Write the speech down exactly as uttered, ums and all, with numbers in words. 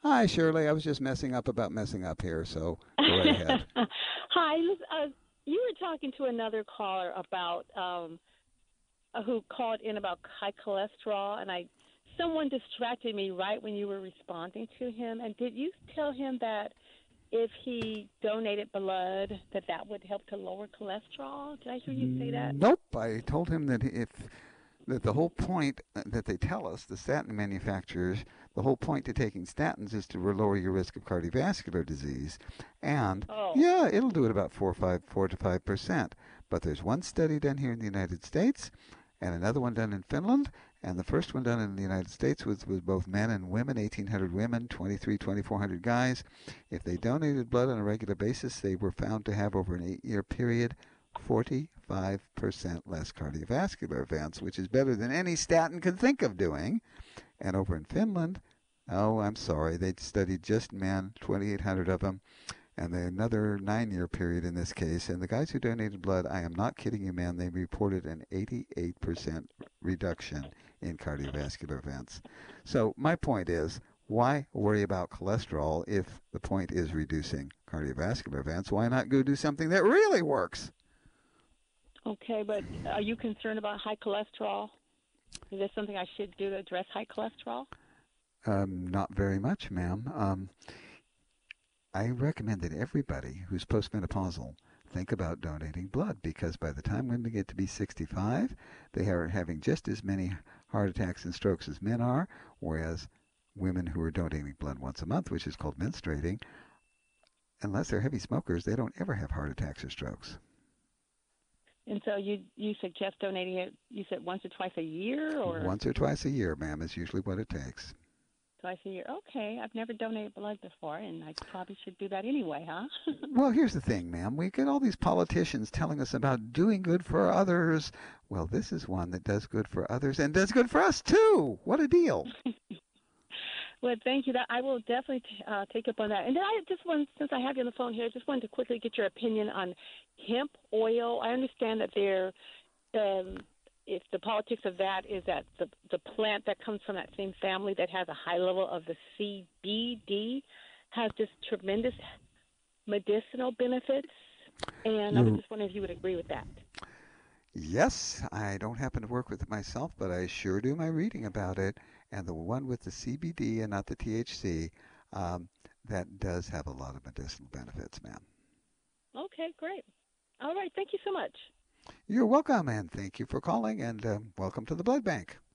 Hi, Shirley. I was just messing up about messing up here, so go right ahead. Hi, lis- uh, you were talking to another caller about um, uh, who called in about high cholesterol, and I someone distracted me right when you were responding to him. And did you tell him that if he donated blood, that that would help to lower cholesterol? Did I hear you say that? Nope. I told him that if that the whole point uh, that they tell us, the statin manufacturers, the whole point to taking statins is to lower your risk of cardiovascular disease. And Oh, yeah, it'll do it about four, five, four to five percent. But there's one study done here in the United States and another one done in Finland. And the first one done in the United States was with both men and women, eighteen hundred women, twenty-three, twenty-four hundred guys. If they donated blood on a regular basis, they were found to have over an eight year period forty-five percent less cardiovascular events, which is better than any statin could think of doing. And over in Finland, oh, I'm sorry, they studied just men, twenty-eight hundred of them, and they, another nine year period in this case. And the guys who donated blood, I am not kidding you, man, they reported an eighty-eight percent reduction in cardiovascular events. So my point is, why worry about cholesterol if the point is reducing cardiovascular events? Why not go do something that really works? okay, but are you concerned about high cholesterol? Is there something I should do to address high cholesterol? Um, not very much, ma'am. Um, I recommend that everybody who's postmenopausal think about donating blood because by the time women get to be sixty-five, they are having just as many heart attacks and strokes as men are, whereas women who are donating blood once a month, which is called menstruating, unless they're heavy smokers, they don't ever have heart attacks or strokes. And so you you suggest donating it? You said once or twice a year, or Once or twice a year, ma'am, is usually what it takes. twice a year? Okay, I've never donated blood before, and I probably should do that anyway, huh? Well, here's the thing, ma'am. We get all these politicians telling us about doing good for others. Well, this is one that does good for others and does good for us too. What a deal. Well, thank you. That I will definitely t- uh, take up on that. And then I just want, since I have you on the phone here, I just wanted to quickly get your opinion on hemp oil. I understand that there, um, if the politics of that is that the the plant that comes from that same family that has a high level of the C B D has just tremendous medicinal benefits. And I was You're just wondering if you would agree with that. Yes, I don't happen to work with it myself, but I sure do my reading about it. And the one with the C B D and not the T H C, um, that does have a lot of medicinal benefits, ma'am. Okay, great. All right, thank you so much. You're welcome, and thank you for calling, and um, welcome to the blood bank.